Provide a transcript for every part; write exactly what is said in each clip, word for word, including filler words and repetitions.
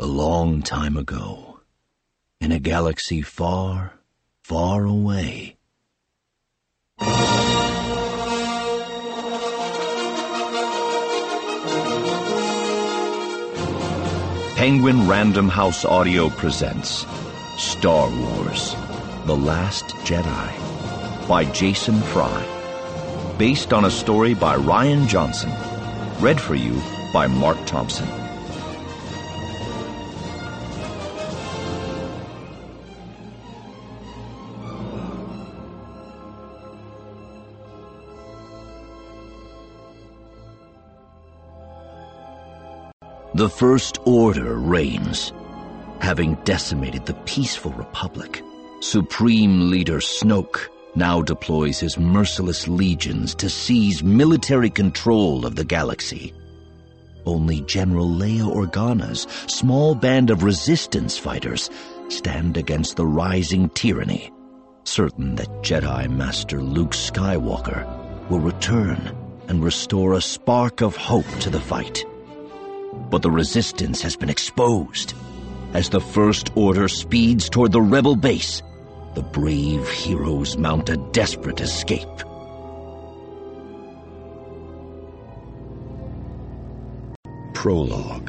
A long time ago, in a galaxy far, far away. Penguin Random House Audio presents Star Wars: The Last Jedi by Jason Fry. Based on a story by Rian Johnson. Read for you by Mark Thompson. The First Order reigns. Having decimated the peaceful Republic, Supreme Leader Snoke now deploys his merciless legions to seize military control of the galaxy. Only General Leia Organa's small band of resistance fighters stand against the rising tyranny, certain that Jedi Master Luke Skywalker will return and restore a spark of hope to the fight. But the resistance has been exposed. As the First Order speeds toward the rebel base, the brave heroes mount a desperate escape. Prologue.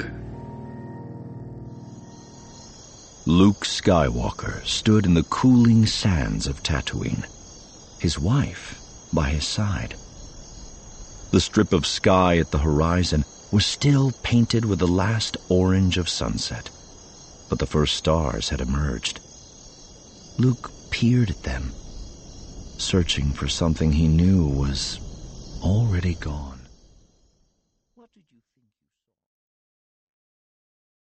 Luke Skywalker stood in the cooling sands of Tatooine, his wife by his side. The strip of sky at the horizon was still painted with the last orange of sunset, but the first stars had emerged. Luke peered at them, searching for something he knew was already gone.